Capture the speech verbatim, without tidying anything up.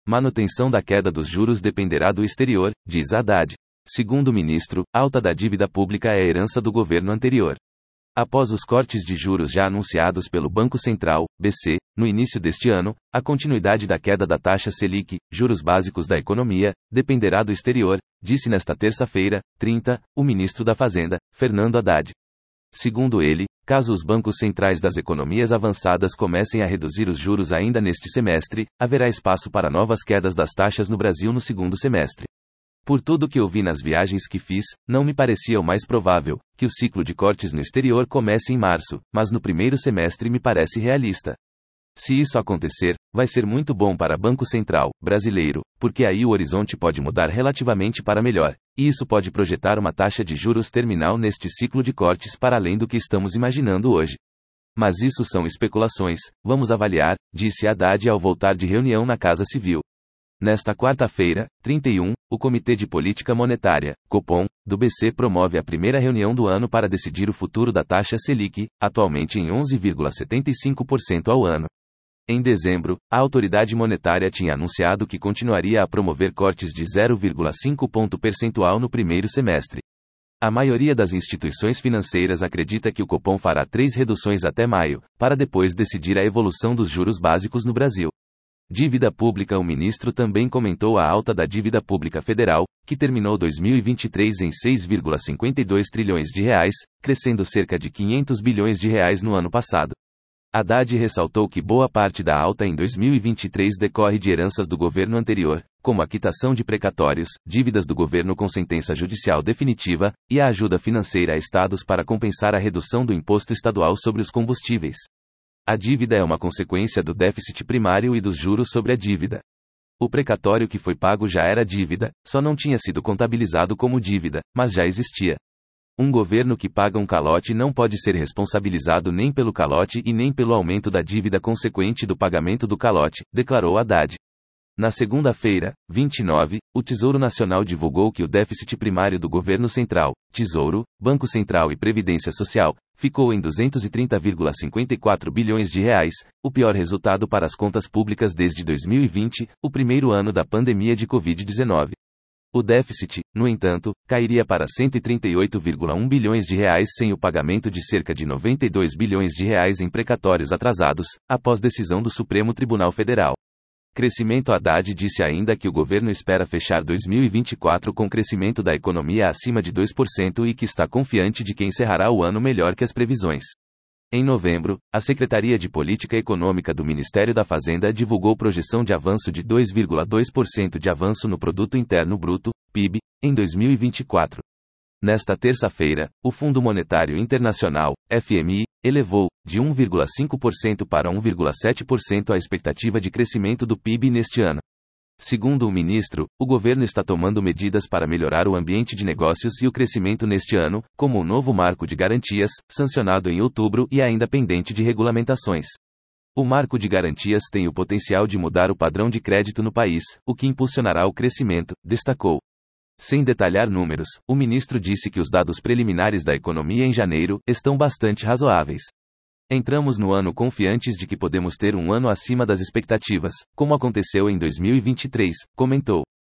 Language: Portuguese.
Manutenção da queda dos juros dependerá do exterior, diz Haddad. Segundo o ministro, alta da dívida pública é herança do governo anterior. Após os cortes de juros já anunciados pelo Banco Central, B C, no início deste ano, a continuidade da queda da taxa Selic, juros básicos da economia, dependerá do exterior, disse nesta terça-feira, trinta, o ministro da Fazenda, Fernando Haddad. Segundo ele, caso os bancos centrais das economias avançadas comecem a reduzir os juros ainda neste semestre, haverá espaço para novas quedas das taxas no Brasil no segundo semestre. Por tudo que ouvi nas viagens que fiz, não me parecia o mais provável que o ciclo de cortes no exterior comece em março, mas no primeiro semestre me parece realista. Se isso acontecer, vai ser muito bom para o Banco Central brasileiro, porque aí o horizonte pode mudar relativamente para melhor, e isso pode projetar uma taxa de juros terminal neste ciclo de cortes para além do que estamos imaginando hoje. Mas isso são especulações, vamos avaliar, disse Haddad ao voltar de reunião na Casa Civil. Nesta quarta-feira, trinta e um, o Comitê de Política Monetária, Copom, do B C promove a primeira reunião do ano para decidir o futuro da taxa Selic, atualmente em onze vírgula setenta e cinco por cento ao ano. Em dezembro, a autoridade monetária tinha anunciado que continuaria a promover cortes de zero vírgula cinco ponto percentual no primeiro semestre. A maioria das instituições financeiras acredita que o Copom fará três reduções até maio, para depois decidir a evolução dos juros básicos no Brasil. Dívida pública. O ministro também comentou a alta da dívida pública federal, que terminou dois mil e vinte e três em seis vírgula cinquenta e dois trilhões de reais, crescendo cerca de quinhentos bilhões de reais no ano passado. Haddad ressaltou que boa parte da alta em dois mil e vinte e três decorre de heranças do governo anterior, como a quitação de precatórios, dívidas do governo com sentença judicial definitiva, e a ajuda financeira a estados para compensar a redução do imposto estadual sobre os combustíveis. A dívida é uma consequência do déficit primário e dos juros sobre a dívida. O precatório que foi pago já era dívida, só não tinha sido contabilizado como dívida, mas já existia. Um governo que paga um calote não pode ser responsabilizado nem pelo calote e nem pelo aumento da dívida consequente do pagamento do calote, declarou Haddad. Na segunda-feira, vinte e nove, o Tesouro Nacional divulgou que o déficit primário do governo central, Tesouro, Banco Central e Previdência Social, ficou em duzentos e trinta vírgula cinquenta e quatro bilhões de reais, o pior resultado para as contas públicas desde dois mil e vinte, o primeiro ano da pandemia de covid dezenove. O déficit, no entanto, cairia para cento e trinta e oito vírgula um bilhões de reais sem o pagamento de cerca de noventa e dois bilhões de reais em precatórios atrasados, após decisão do Supremo Tribunal Federal. Crescimento. Haddad disse ainda que o governo espera fechar dois mil e vinte e quatro com crescimento da economia acima de dois por cento e que está confiante de que encerrará o ano melhor que as previsões. Em novembro, a Secretaria de Política Econômica do Ministério da Fazenda divulgou projeção de avanço de dois vírgula dois por cento de avanço no Produto Interno Bruto, P I B, em dois mil e vinte e quatro. Nesta terça-feira, o Fundo Monetário Internacional, F M I, elevou, de um vírgula cinco por cento para um vírgula sete por cento a expectativa de crescimento do P I B neste ano. Segundo o ministro, o governo está tomando medidas para melhorar o ambiente de negócios e o crescimento neste ano, como o novo marco de garantias, sancionado em outubro e ainda pendente de regulamentações. O marco de garantias tem o potencial de mudar o padrão de crédito no país, o que impulsionará o crescimento, destacou. Sem detalhar números, o ministro disse que os dados preliminares da economia em janeiro estão bastante razoáveis. Entramos no ano confiantes de que podemos ter um ano acima das expectativas, como aconteceu em dois mil e vinte e três, comentou.